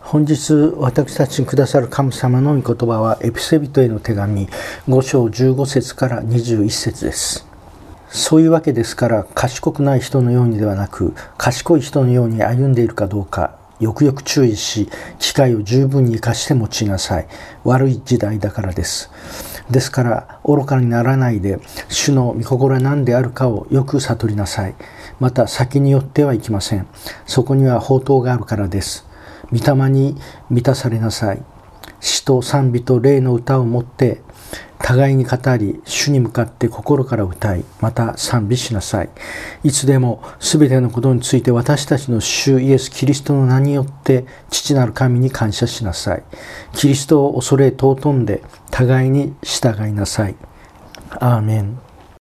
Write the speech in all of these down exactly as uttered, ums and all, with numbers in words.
本日私たちにくださる神様の御言葉はエペソビトへの手紙ご章じゅうご節からにじゅういち節です。そういうわけですから、賢くない人のようにではなく賢い人のように歩んでいるかどうかよくよく注意し、機会を十分に生かして用いなさい。悪い時代だからです。ですから愚かにならないで、主の御心は何であるかをよく悟りなさい。また先によってはいきません。そこには宝刀があるからです。御霊に満たされなさい。詩と賛美と霊の歌をもって互いに語り、主に向かって心から歌い、また賛美しなさい。いつでもすべてのことについて私たちの主イエス・キリストの名によって父なる神に感謝しなさい。キリストを恐れ尊んで互いに従いなさい。アーメン。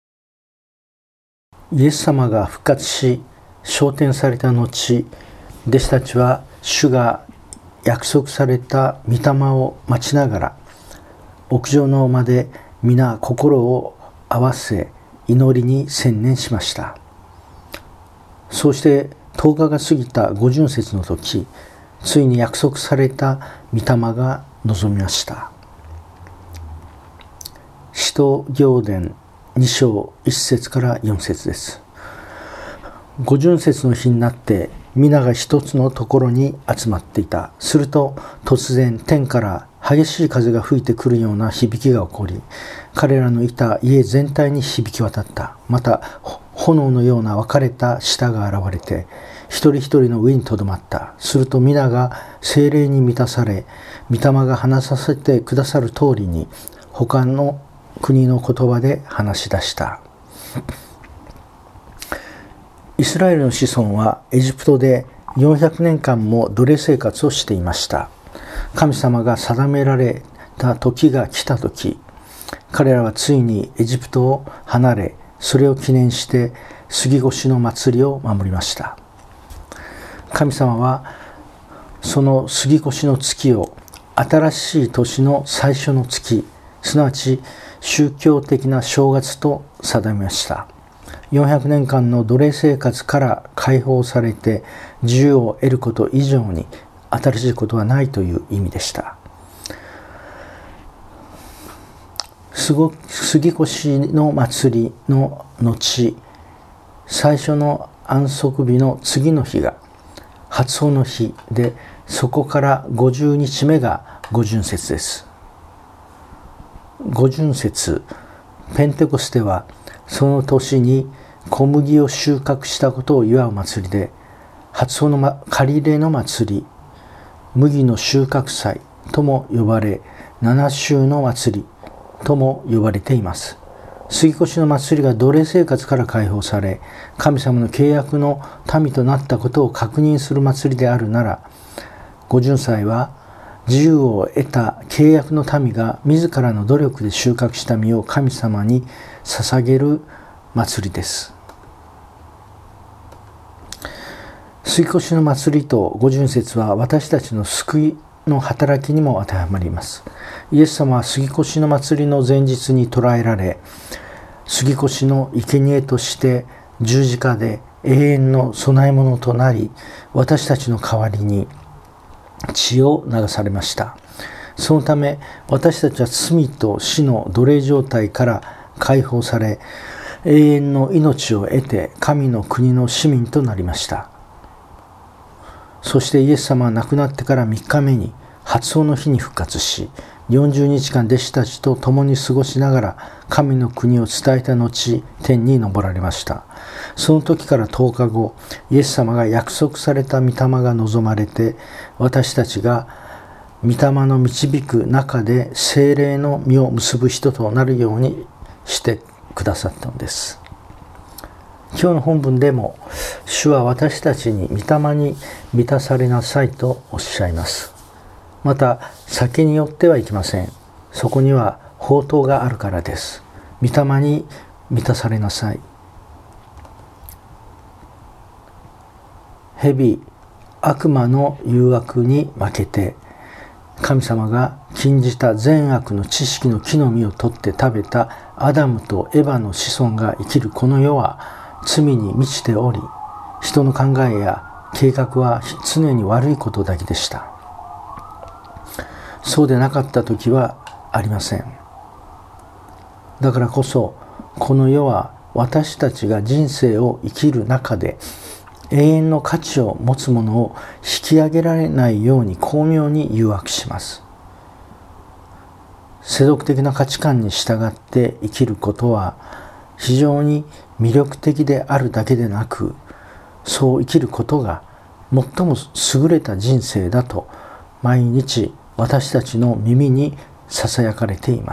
イエス様が復活し昇天された後、弟子たちは主が約束された御霊を待ちながら屋上の間で皆心を合わせ祈りに専念しました。そうしてとおかが過ぎた五旬節の時、ついに約束された御霊が臨みました。使徒行伝に章いち節からよん節です。五旬節の日になって皆が一つのところに集まっていた。すると突然天から激しい風が吹いてくるような響きが起こり、彼らのいた家全体に響き渡った。また炎のような分かれた舌が現れて一人一人の上にとどまった。すると皆が聖霊に満たされ、御霊が話させてくださる通りに他の国の言葉で話し出した。イスラエルの子孫はエジプトでよんひゃくねんかんも奴隷生活をしていました。神様が定められた時が来た時、彼らはついにエジプトを離れ、それを記念して杉越の祭りを守りました。神様はその杉越の月を新しい年の最初の月、すなわち宗教的な正月と定めました。よんひゃくねんかんの奴隷生活から解放されて自由を得ること以上に新しいことはないという意味でした。杉越の祭りの後、最初の安息日の次の日が初穂の日で、そこからごじゅうにちめが五旬節です。五旬節、ペンテコステはその年に小麦を収穫したことを祝う祭りで、初穂の刈入の祭り、麦の収穫祭とも呼ばれ、七週の祭りとも呼ばれています。杉越の祭りが奴隷生活から解放され、神様の契約の民となったことを確認する祭りであるなら、五旬祭は自由を得た契約の民が自らの努力で収穫した実を神様に捧げる祭りです。杉越の祭りと五旬節は私たちの救いの働きにも当てはまります。イエス様は杉越の祭りの前日に捕らえられ、杉越の生贄として十字架で永遠の供え物となり、私たちの代わりに血を流されました。そのため私たちは罪と死の奴隷状態から解放され、永遠の命を得て神の国の市民となりました。そしてイエス様は亡くなってからみっかめに初穂の日に復活し、よんじゅうにちかん弟子たちと共に過ごしながら神の国を伝えた後、天に昇られました。その時からとおかご、イエス様が約束された御霊が望まれて、私たちが御霊の導く中で聖霊の実を結ぶ人となるようにしてくださったのです。今日の本文でも、主は私たちに御霊に満たされなさいとおっしゃいます。また先によってはいきません。そこには宝刀があるからです。御霊に満たされなさい。蛇、悪魔の誘惑に負けて、神様が禁じた善悪の知識の木の実を取って食べたアダムとエバの子孫が生きるこの世は罪に満ちており、人の考えや計画は常に悪いことだけでした。 そうでなかった時はありません。だからこそこの世は私たちが人生を生きる中で永遠の価値を持つものを引き上げられないように巧妙に誘惑します。世俗的な価値観に従って生きることは非常に魅力的であるだけでなく、そう生きることが最も優れた人生だと毎日私たちの耳にささやかれています。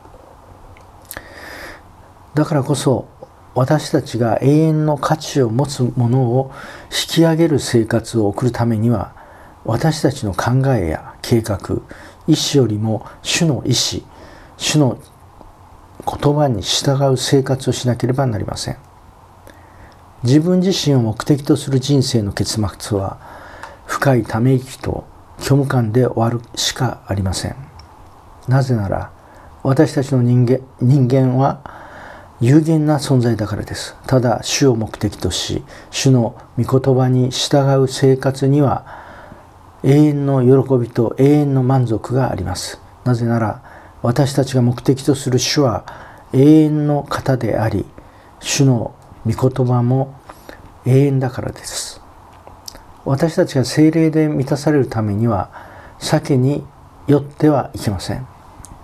だからこそ私たちが永遠の価値を持つものを引き上げる生活を送るためには、私たちの考えや計画、意志よりも主の意志、主の言葉に従う生活をしなければなりません。自分自身を目的とする人生の結末は深いため息と虚無感で終わるしかありません。なぜなら私たちの人間、人間は有限な存在だからです。ただ主を目的とし、主の御言葉に従う生活には永遠の喜びと永遠の満足があります。なぜなら私たちが目的とする主は永遠の方であり、主の御言葉も永遠だからです。私たちが聖霊で満たされるためには酒に酔ってはいけません。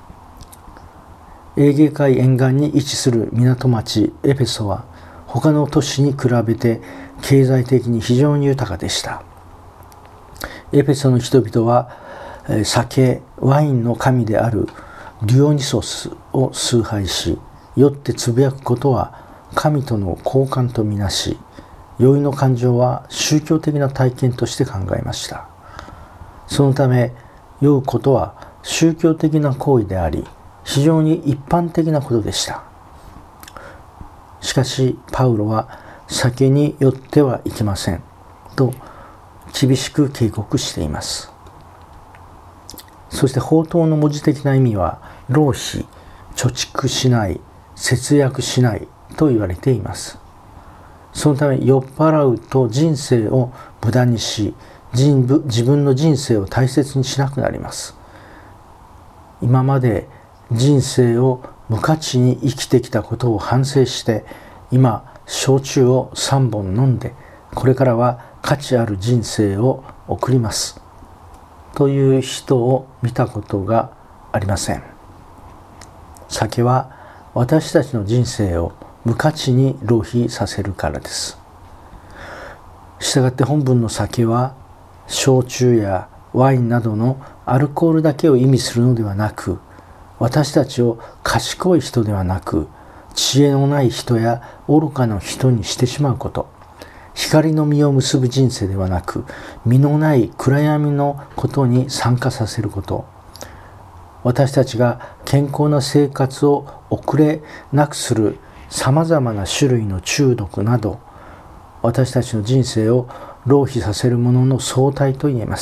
エーゲ海沿岸に位置する港町エペソは他の都市に比べて経済的に非常に豊かでした。エペソの人々は酒、ワインの神であるデュオニソスを崇拝し、酔ってつぶやくことは神との交換とみなし、酔いの感情は宗教的な体験として考えました。そのため酔うことは宗教的な行為であり、非常に一般的なことでした。しかしパウロは酒に酔ってはいけませんと厳しく警告しています。そして法灯の文字的な意味は浪費、貯蓄しない、節約しないと言われています。そのため酔っ払うと人生を無駄にし、自分の人生を大切にしなくなります。今まで人生を無価値に生きてきたことを反省して、今焼酎をさんぼん飲んで、これからは価値ある人生を送りますという人を見たことがありません。酒は私たちの人生を無価値に浪費させるからです。したがって本文の酒は焼酎やワインなどのアルコールだけを意味するのではなく、私たちを賢い人ではなく、知恵のない人や愚かな人にしてしまうこと、光の実を結ぶ人生ではなく、実のない暗闇のことに参加させること、私たちが健康な生活を送れなくするさまざまな種類の中毒など、私たちの人生を浪費させるものの総体と言えます。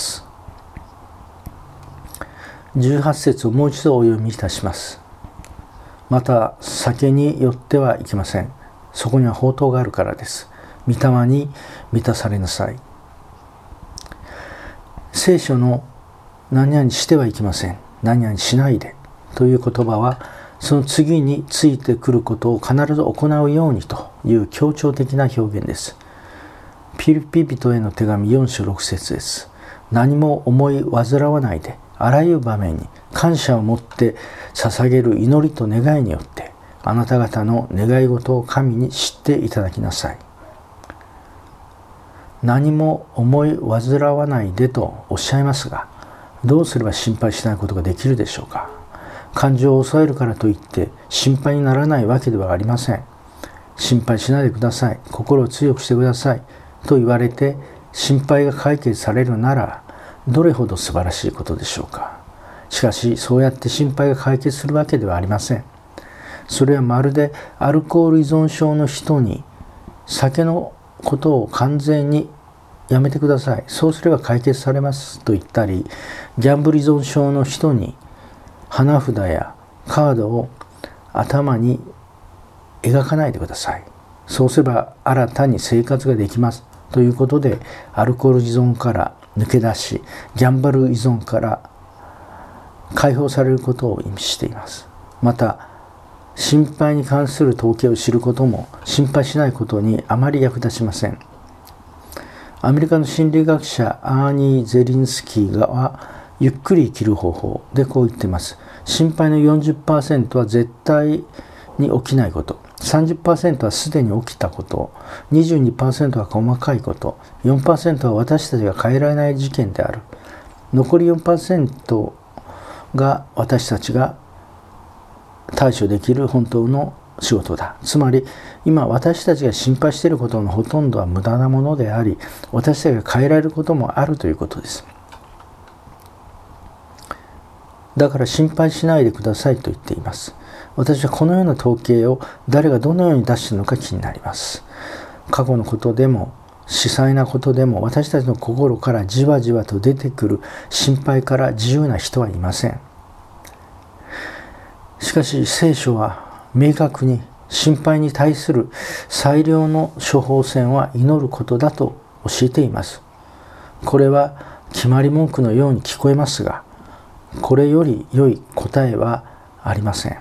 じゅうはち節をもう一度お読みいたします。また酒に酔ってはいけません。そこには法灯があるからです。御霊に満たされなさい。聖書の何々してはいけません、何々しないでという言葉は、その次についてくることを必ず行うようにという強調的な表現です。ピリピ人への手紙よん章ろく節です。何も思い煩わないで、あらゆる場面に感謝を持って捧げる祈りと願いによって、あなた方の願い事を神に知っていただきなさい。何も思い煩わないでとおっしゃいますが、どうすれば心配しないことができるでしょうか。感情を抑えるからといって心配にならないわけではありません。心配しないでください、心を強くしてくださいと言われて心配が解決されるなら、どれほど素晴らしいことでしょうか。しかしそうやって心配が解決するわけではありません。それはまるでアルコール依存症の人に酒のことを完全にやめてください、そうすれば解決されますと言ったり、ギャンブル依存症の人に花札やカードを頭に描かないでください、そうすれば新たに生活ができますということで、アルコール依存から抜け出し、ギャンブル依存から解放されることを意味しています。また心配に関する統計を知ることも心配しないことにあまり役立ちません。アメリカの心理学者アーニー・ゼリンスキーはゆっくり生きる方法でこう言っています。心配の よんじゅっパーセント は絶対に起きないこと、さんじゅっパーセント はすでに起きたこと、にじゅうにパーセント は細かいこと、よんパーセント は私たちが変えられない事件である。残り よんパーセント が私たちが対処できる本当の仕事だ。つまり今私たちが心配していることのほとんどは無駄なものであり、私たちが変えられることもあるということです。だから心配しないでくださいと言っています。私はこのような統計を誰がどのように出したのか気になります。過去のことでも細細なことでも私たちの心からじわじわと出てくる心配から自由な人はいません。しかし聖書は明確に心配に対する最良の処方箋は祈ることだと教えています。これは決まり文句のように聞こえますが、これより良い答えはありません。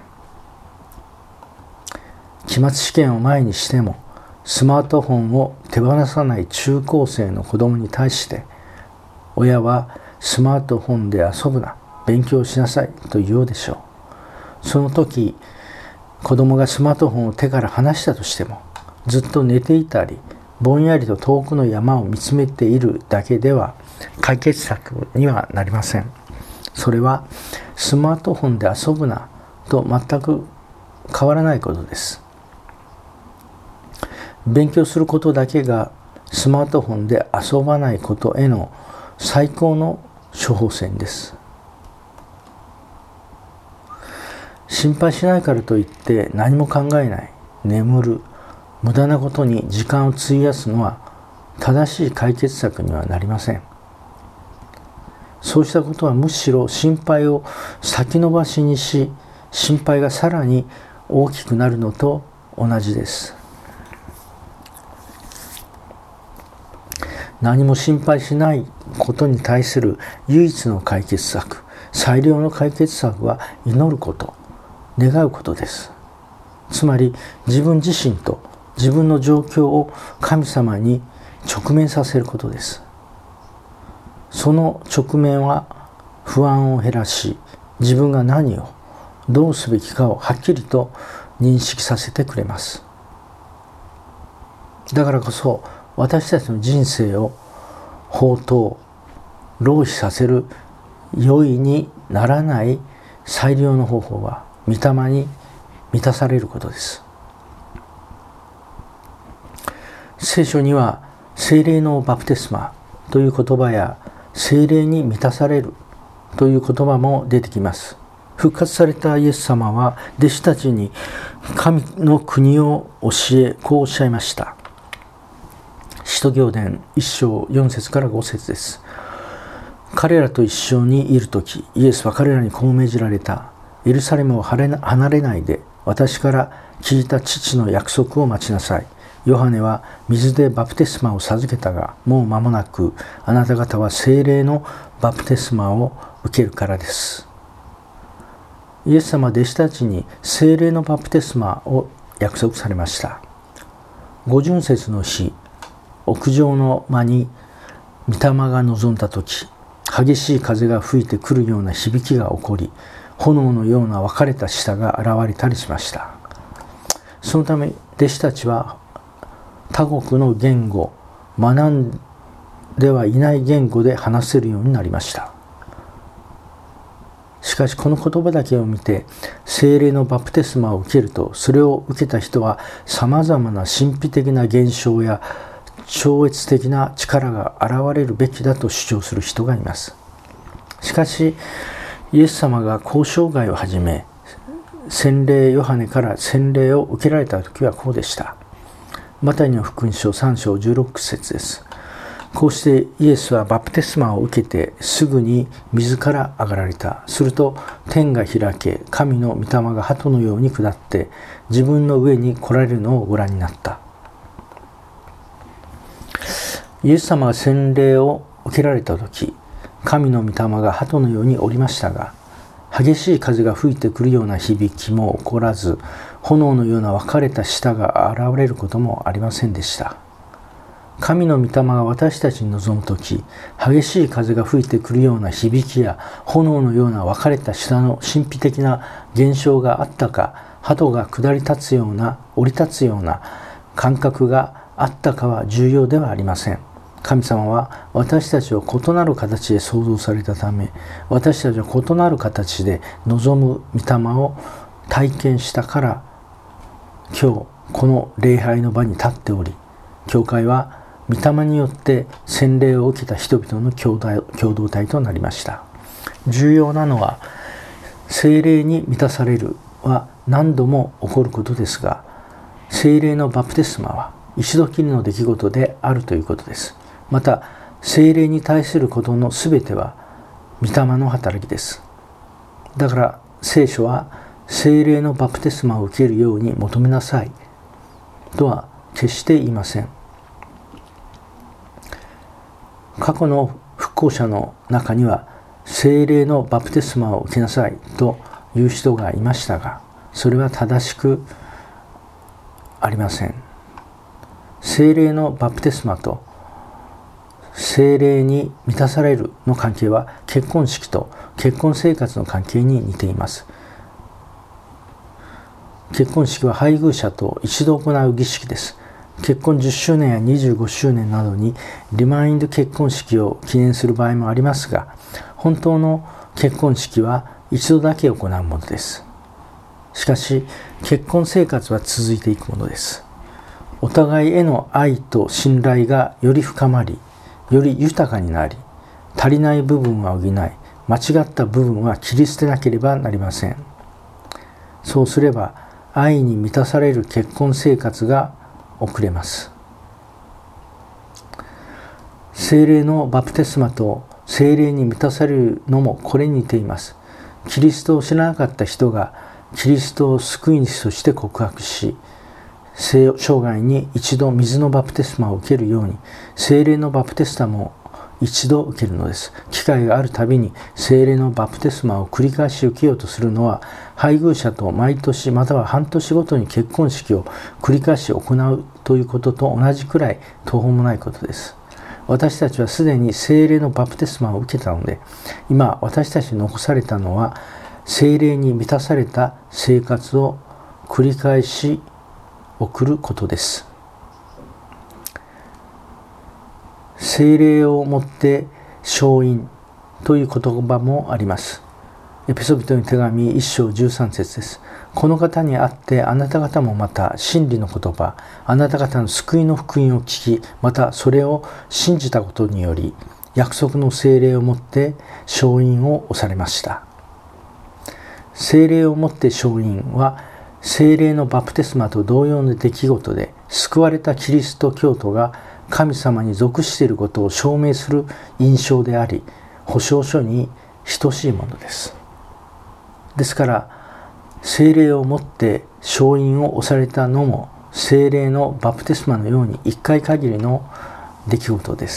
期末試験を前にしてもスマートフォンを手放さない中高生の子供に対して親はスマートフォンで遊ぶな、勉強しなさいと言うでしょう。その時子供がスマートフォンを手から離したとしてもずっと寝ていたりぼんやりと遠くの山を見つめているだけでは解決策にはなりません。それはスマートフォンで遊ぶなと全く変わらないことです。勉強することだけがスマートフォンで遊ばないことへの最高の処方箋です。心配しないからといって何も考えない、眠る、無駄なことに時間を費やすのは正しい解決策にはなりません。そうしたことはむしろ心配を先延ばしにし、心配がさらに大きくなるのと同じです。何も心配しないことに対する唯一の解決策、最良の解決策は祈ること、願うことです。つまり自分自身と自分の状況を神様に直面させることです。その直面は不安を減らし、自分が何をどうすべきかをはっきりと認識させてくれます。だからこそ私たちの人生を放蕩、浪費させる良いにならない最良の方法は御霊に満たされることです。聖書には聖霊のバプテスマという言葉や聖霊に満たされるという言葉も出てきます。復活されたイエス様は弟子たちに神の国を教え、こうおっしゃいました。使徒行伝いっ章よん節からご節です。彼らと一緒にいるとき、イエスは彼らにこう命じられた。エルサレムを離れないで、私から聞いた父の約束を待ちなさい。ヨハネは水でバプテスマを授けたが、もう間もなくあなた方は聖霊のバプテスマを受けるからです。イエス様は弟子たちに聖霊のバプテスマを約束されました。五旬節の日、屋上の間に御霊が臨んだとき、激しい風が吹いてくるような響きが起こり、炎のような分かれた舌が現れたりしました。そのため弟子たちは他国の言語、学んではいない言語で話せるようになりました。しかしこの言葉だけを見て聖霊のバプテスマを受けると、それを受けた人はさまざまな神秘的な現象や超越的な力が現れるべきだと主張する人がいます。しかしイエス様が交渉外を始め、洗礼ヨハネから洗礼を受けられた時はこうでした。マタイの福音書さん章じゅうろく節です。こうしてイエスはバプテスマを受けてすぐに水から上がられた。すると天が開け、神の御霊が鳩のように下って自分の上に来られるのをご覧になった。イエス様が洗礼を受けられた時、神の御霊が鳩のようにおりましたが、 激しい風が吹いてくるような響きも起こらず、炎のような分かれた舌が現れることもありませんでした。神の御霊が私たちに臨むとき、激しい風が吹いてくるような響きや炎のような分かれた舌の神秘的な現象があったか、鳩が下り立つような、降り立つような感覚があったかは重要ではありません。神様は私たちを異なる形で創造されたため、私たちは異なる形で望む御霊を体験したから、今日この礼拝の場に立っており、教会は御霊によって洗礼を受けた人々の共同、共同体となりました。重要なのは、聖霊に満たされるは何度も起こることですが、聖霊のバプテスマは一度きりの出来事であるということです。また、聖霊に対することのすべては御霊の働きです。だから聖書は聖霊のバプテスマを受けるように求めなさいとは決して言いません。過去の復興者の中には、聖霊のバプテスマを受けなさいという人がいましたが、それは正しくありません。聖霊のバプテスマと聖霊に満たされるの関係は、結婚式と結婚生活の関係に似ています。結婚式は配偶者と一度行う儀式です。結婚じゅっしゅうねんやにじゅうごしゅうねんなどにリマインド結婚式を記念する場合もありますが、本当の結婚式は一度だけ行うものです。しかし、結婚生活は続いていくものです。お互いへの愛と信頼がより深まり、より豊かになり、足りない部分は補い、間違った部分は切り捨てなければなりません。そうすれば、愛に満たされる結婚生活が送れます。聖霊のバプテスマと聖霊に満たされるのもこれに似ています。キリストを知らなかった人がキリストを救い主として告白し、生涯に一度水のバプテスマを受けるように、聖霊のバプテスマも一度受けるのです。機会があるたびに聖霊のバプテスマを繰り返し受けようとするのは、配偶者と毎年または半年ごとに結婚式を繰り返し行うということと同じくらい途方もないことです。私たちはすでに聖霊のバプテスマを受けたので、今私たちに残されたのは、聖霊に満たされた生活を繰り返し送ることです。聖霊をもって勝因という言葉もあります。エペソビトの手紙いっ章じゅうさん節です。この方にあってあなた方もまた真理の言葉、あなた方の救いの福音を聞き、またそれを信じたことにより、約束の聖霊をもって勝因を押されました。聖霊をもって勝因は、聖霊のバプテスマと同様の出来事で、救われたキリスト教徒が神様に属していることを証明する印象であり、保証書に等しいものです。ですから、聖霊をもって勝因を押されたのも、聖霊のバプテスマのように一回限りの出来事です。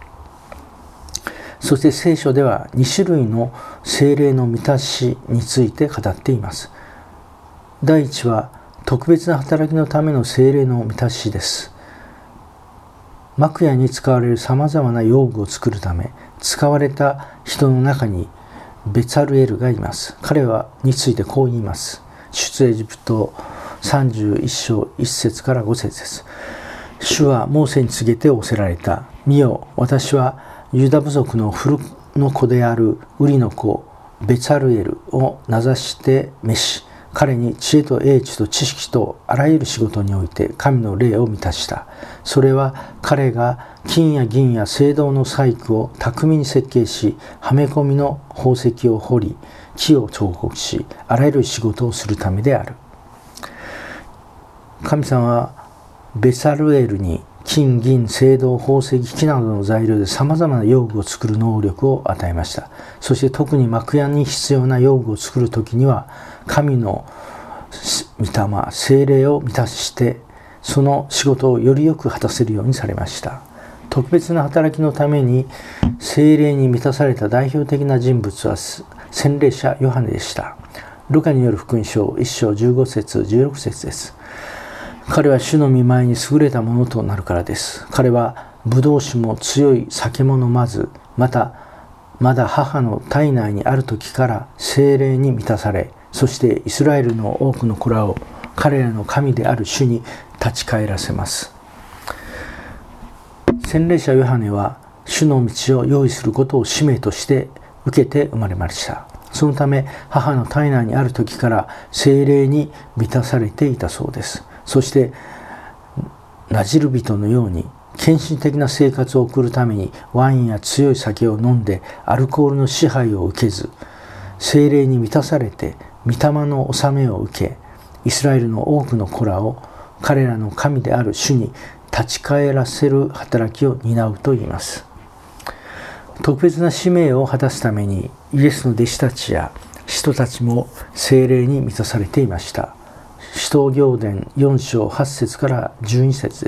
そして聖書ではに種類の聖霊の満たしについて語っています。第一は特別な働きのための聖霊の満たしです。幕屋に使われるさまざまな用具を作るため、使われた人の中にベツァルエルがいます。彼はについてこう言います。出エジプトさんじゅういっ章いち節からご節です。主はモーセに告げて仰せられた。見よ、私はユダ部族のフルの子であるウリの子ベツァルエルを名指して召し、彼に知恵と英知と知識とあらゆる仕事において神の霊を満たした。それは彼が金や銀や青銅の細工を巧みに設計し、はめ込みの宝石を掘り、木を彫刻し、あらゆる仕事をするためである。神様はベサルエルに金、銀、青銅、宝石、木などの材料でさまざまな用具を作る能力を与えました。そして特に幕屋に必要な用具を作るときには、神の御霊、聖霊を満たして、その仕事をよりよく果たせるようにされました。特別な働きのために聖霊に満たされた代表的な人物は洗礼者ヨハネでした。ルカによる福音書いっ章じゅうご節じゅうろく節です。彼は主の御前に優れたものとなるからです。彼はブドウ酒も強い酒も飲まず、またまだ母の体内にある時から聖霊に満たされ、そしてイスラエルの多くの子らを彼らの神である主に立ち返らせます。洗礼者ヨハネは主の道を用意することを使命として受けて生まれました。そのため母の体内にある時から聖霊に満たされていたそうです。そしてナジル人のように献身的な生活を送るためにワインや強い酒を飲んでアルコールの支配を受けず、聖霊に満たされて御霊の治めを受け、イスラエルの多くの子らを彼らの神である主に立ち返らせる働きを担うといいます。特別な使命を果たすためにイエスの弟子たちや使徒たちも聖霊に満たされていました。使徒行伝よん章はち節からじゅうに節です。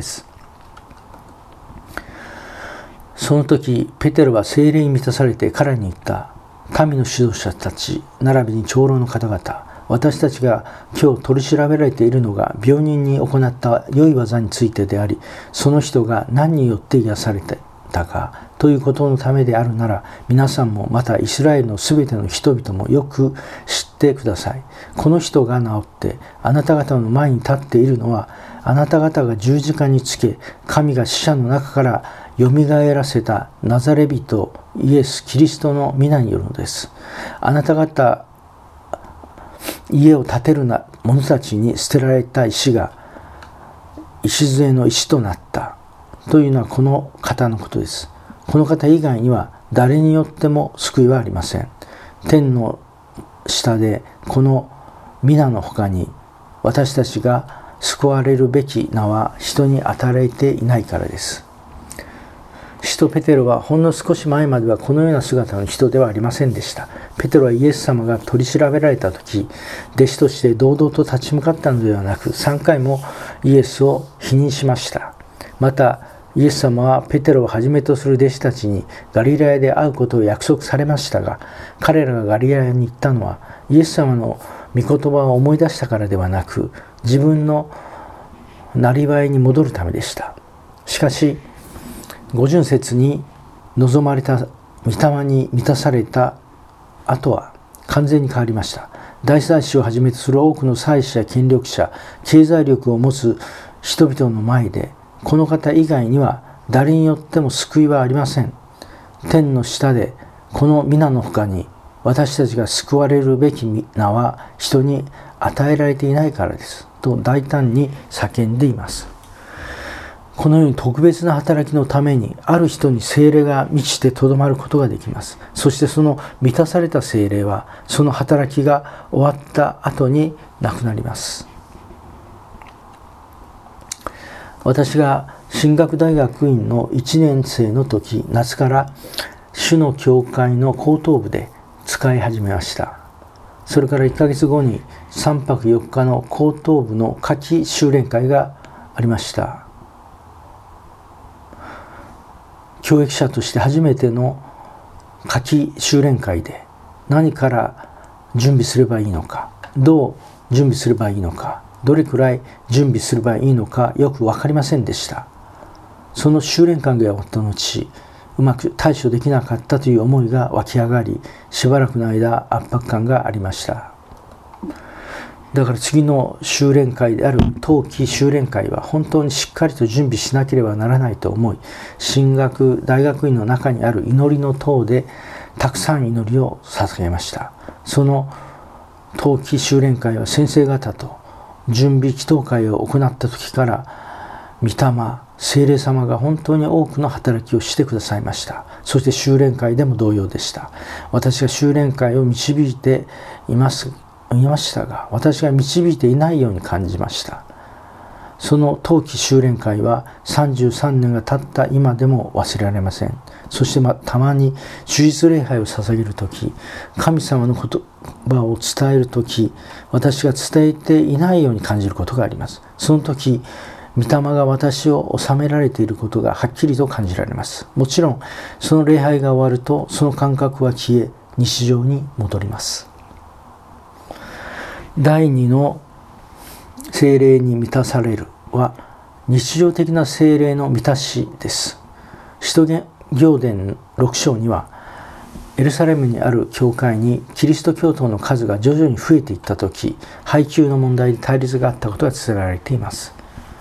その時ペテロは聖霊に満たされて彼に言った。民の指導者たち並びに長老の方々、私たちが今日取り調べられているのが病人に行った良い技についてであり、その人が何によって癒されたかということのためであるなら、皆さんもまたイスラエルのすべての人々もよく知ってください。この人が治ってあなた方の前に立っているのは、あなた方が十字架につけ神が死者の中からよみがえらせたナザレ人イエス・キリストの皆によるのです。あなた方家を建てるな者たちに捨てられた石が礎の石となったというのはこの方のことです。この方以外には誰によっても救いはありません。天の下でこの皆の他に私たちが救われるべき名は人に与えられていないからです。使徒ペテロはほんの少し前まではこのような姿の人ではありませんでした。ペテロはイエス様が取り調べられた時、弟子として堂々と立ち向かったのではなく、さんかいもイエスを否認しました。またイエス様はペテロをはじめとする弟子たちにガリラヤで会うことを約束されましたが、彼らがガリラヤに行ったのはイエス様の御言葉を思い出したからではなく、自分のなりわいに戻るためでした。しかし五巡節に望まれた御霊に満たされた後は完全に変わりました。大祭司をはじめとする多くの祭司や権力者、経済力を持つ人々の前で、この方以外には誰によっても救いはありません。天の下でこの皆の他に私たちが救われるべき名は人に与えられていないからですと大胆に叫んでいます。このように特別な働きのためにある人に聖霊が満ちてとどまることができます。そしてその満たされた聖霊はその働きが終わった後になくなります。私が神学大学院のいちねん生の時、夏から主の教会の高等部で使い始めました。それからいっかげつごにさんぱくよっかの高等部の夏季修練会がありました。教育者として初めての夏季修練会で何から準備すればいいのか、どう準備すればいいのか、どれくらい準備すればいいのかよく分かりませんでした。その修練会が終わった後、うまく対処できなかったという思いが湧き上がり、しばらくの間圧迫感がありました。だから次の修練会である冬季修練会は本当にしっかりと準備しなければならないと思い、神学大学院の中にある祈りの塔でたくさん祈りを捧げました。その冬季修練会は先生方と準備祈祷会を行った時から、御霊聖霊様が本当に多くの働きをしてくださいました。そして修練会でも同様でした。私が修練会を導いていますいましたが、私が導いていないように感じました。その冬季修練会はさんじゅうさんねんが経った今でも忘れられません。そして、ま、たまに主日礼拝を捧げるとき、神様の言葉を伝えるとき、私が伝えていないように感じることがあります。その時、御霊が私を収められていることがはっきりと感じられます。もちろんその礼拝が終わるとその感覚は消え、 日常に戻ります。第二の聖霊に満たされるは日常的な聖霊の満たしです。使徒行伝ろく章には、エルサレムにある教会にキリスト教徒の数が徐々に増えていったとき、配給の問題で対立があったことが伝えられています。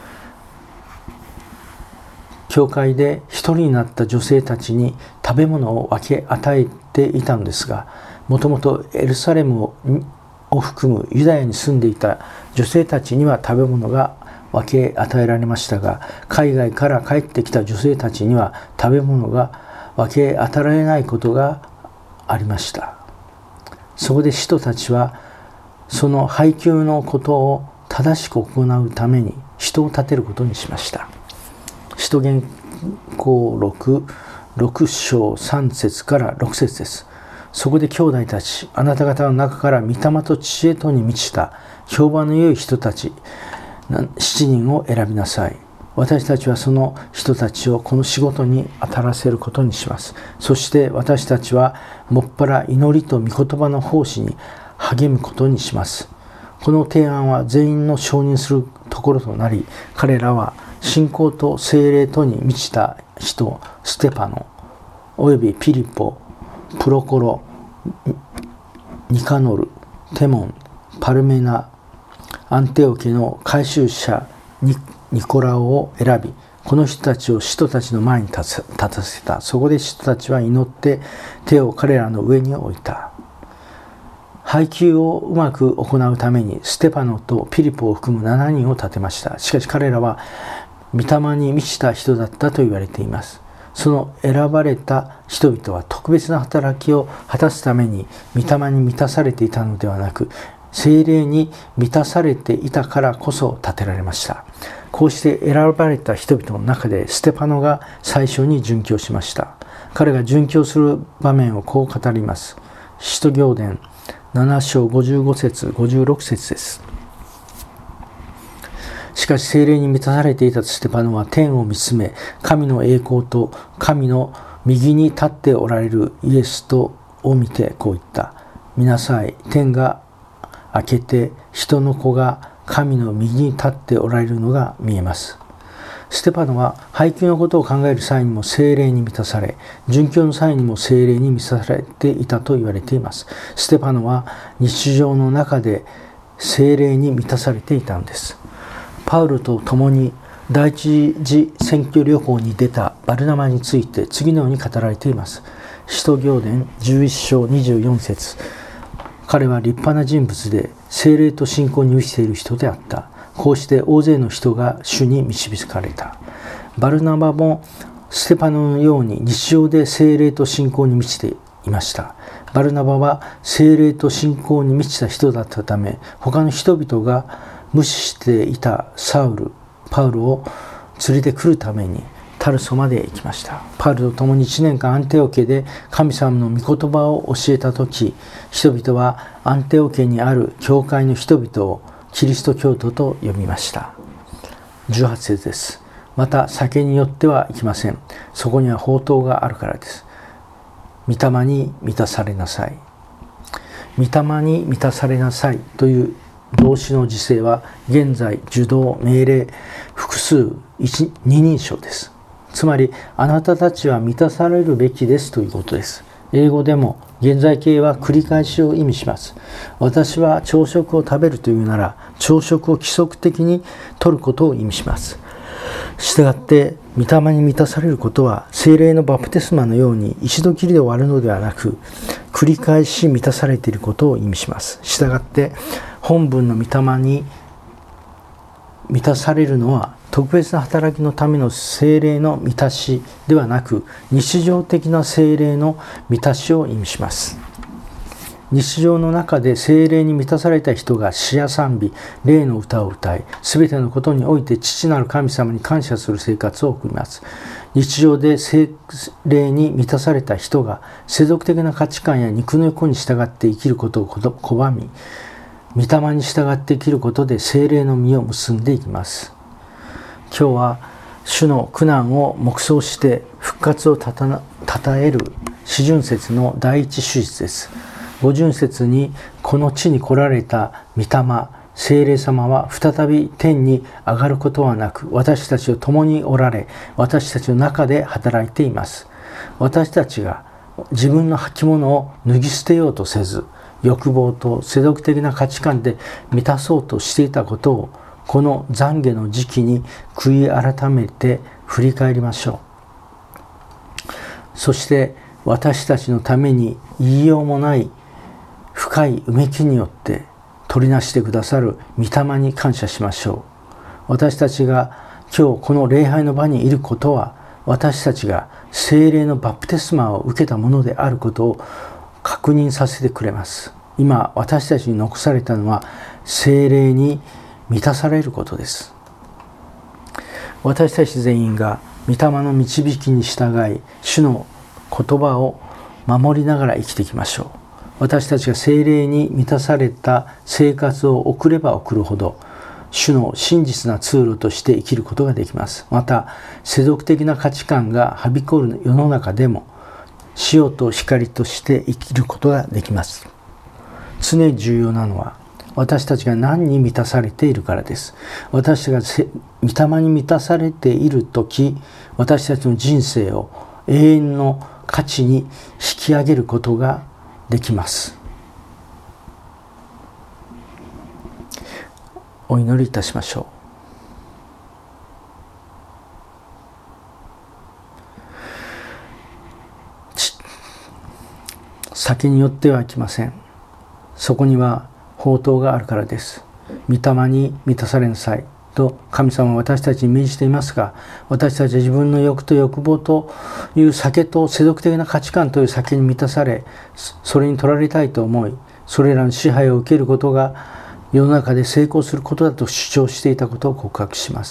教会で一人になった女性たちに食べ物を分け与えていたのですが、もともとエルサレムをを含むユダヤに住んでいた女性たちには食べ物が分け与えられましたが、海外から帰ってきた女性たちには食べ物が分け与えられないことがありました。そこで使徒たちはその配給のことを正しく行うために人を立てることにしました。使徒言行録ろく章さん節からろく節です。そこで兄弟たち、あなた方の中から御霊と知恵とに満ちた評判の良い人たち七人を選びなさい。私たちはその人たちをこの仕事に当たらせることにします。そして私たちはもっぱら祈りと御言葉の奉仕に励むことにします。この提案は全員の承認するところとなり、彼らは信仰と聖霊とに満ちた人、ステパノ、およびピリポ、プロコロ、ニカノル、テモン、パルメナ、アンテオ家の回収者 ニ, ニコラオを選び、この人たちを使徒たちの前に立たせた。そこで使徒たちは祈って手を彼らの上に置いた。配給をうまく行うためにステパノとピリポを含むしちにんを立てました。しかし彼らは御霊に満ちた人だったと言われています。その選ばれた人々は特別な働きを果たすために御霊に満たされていたのではなく、聖霊に満たされていたからこそ立てられました。こうして選ばれた人々の中でステパノが最初に殉教しました。彼が殉教する場面をこう語ります。使徒行伝なな章ごじゅうご節ごじゅうろく節です。しかし聖霊に満たされていたステパノは天を見つめ、神の栄光と神の右に立っておられるイエスとを見てこう言った。見なさい、天が開けて人の子が神の右に立っておられるのが見えます。ステパノは配給のことを考える際にも聖霊に満たされ、殉教の際にも聖霊に満たされていたと言われています。ステパノは日常の中で聖霊に満たされていたのです。パウロと共に第一次選挙旅行に出たバルナバについて次のように語られています。使徒行伝じゅういち章にじゅうよん節。彼は立派な人物で聖霊と信仰に満ちている人であった。こうして大勢の人が主に導かれた。バルナバもステパノのように日常で聖霊と信仰に満ちていました。バルナバは聖霊と信仰に満ちた人だったため、他の人々が無視していたサウル、パウロを連れてくるためにタルソまで行きました。パウロと共にいちねんかんアンテオ家で神様の御言葉を教えたとき、人々はアンテオ家にある教会の人々をキリスト教徒と呼びました。じゅうはち節です。また酒によってはいけません。そこには法灯があるからです。御霊に満たされなさい。御霊に満たされなさいという動詞の時制は現在、受動、命令、複数、一、二人称です。つまり、あなたたちは満たされるべきですということです。英語でも現在形は繰り返しを意味します。私は朝食を食べるというなら、朝食を規則的に取ることを意味します。したがって、御霊に満たされることは、聖霊のバプテスマのように一度きりで終わるのではなく、繰り返し満たされていることを意味します。したがって、本文の御霊に満たされるのは特別な働きのための聖霊の満たしではなく、日常的な聖霊の満たしを意味します。日常の中で聖霊に満たされた人が詩や賛美、霊の歌を歌い、すべてのことにおいて父なる神様に感謝する生活を送ります。日常で聖霊に満たされた人が世俗的な価値観や肉の欲に従って生きることを拒み、御霊に従って生きることで聖霊の実を結んでいきます。今日は主の苦難を黙想して復活をたたえる四旬節の第一手術です。五旬節にこの地に来られた御霊、聖霊様は再び天に上がることはなく、私たちと共におられ、私たちの中で働いています。私たちが自分の履物を脱ぎ捨てようとせず、欲望と世俗的な価値観で満たそうとしていたことを、この懺悔の時期に悔い改めて振り返りましょう。そして私たちのために言いようもない深いうめきによって取りなしてくださる御霊に感謝しましょう。私たちが今日この礼拝の場にいることは、私たちが聖霊のバプテスマを受けたものであることを確認させてくれます。今私たちに残されたのは聖霊に満たされることです。私たち全員が御霊の導きに従い、主の言葉を守りながら生きていきましょう。私たちが聖霊に満たされた生活を送れば送るほど、主の真実な通路として生きることができます。また、世俗的な価値観がはびこる世の中でも、塩と光として生きることができます。常に重要なのは、私たちが何に満たされているからです。私たちが御霊に満たされているとき、私たちの人生を永遠の価値に引き上げることができます。お祈りいたしましょう。先に寄ってはいけません。そこには宝刀があるからです。御霊に満たされなさいと神様は私たちに命じていますが、私たちは自分の欲と欲望という酒と世俗的な価値観という酒に満たされ、それに取られたいと思い、それらの支配を受けることが世の中で成功することだと主張していたことを告白します。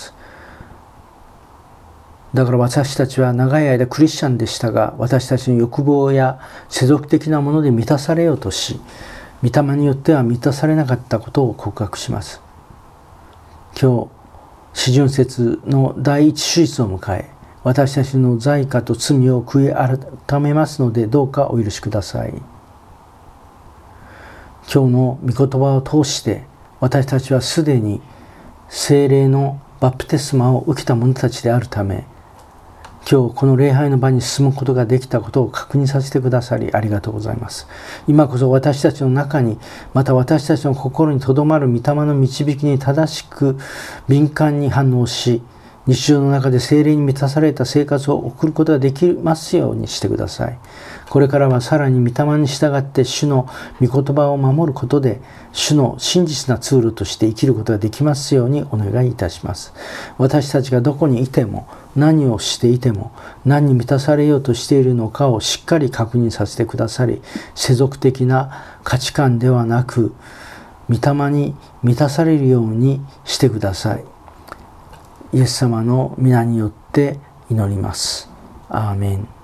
だから私たちは長い間クリスチャンでしたが、私たちの欲望や世俗的なもので満たされようとし、御霊によっては満たされなかったことを告白します。今日、四旬節の第一手術を迎え、私たちの罪過と罪を悔い改めますので、どうかお許しください。今日の御言葉を通して、私たちはすでに聖霊のバプテスマを受けた者たちであるため、今日この礼拝の場に進むことができたことを確認させてくださりありがとうございます。今こそ私たちの中に、また私たちの心にとどまる御霊の導きに正しく敏感に反応し、日常の中で聖霊に満たされた生活を送ることができますようにしてください。これからはさらに御霊に従って主の御言葉を守ることで、主の真実なツールとして生きることができますようにお願いいたします。私たちがどこにいても、何をしていても、何に満たされようとしているのかをしっかり確認させてくださり、世俗的な価値観ではなく、御霊に満たされるようにしてください。イエス様の皆によって祈ります。アーメン。